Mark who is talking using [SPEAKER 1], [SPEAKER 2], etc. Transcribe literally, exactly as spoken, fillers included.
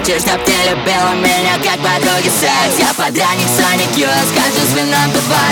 [SPEAKER 1] хочешь, чтоб ты любила меня, как подруги секс. Я подрядник Sonic Youth, скажу звеном Т два.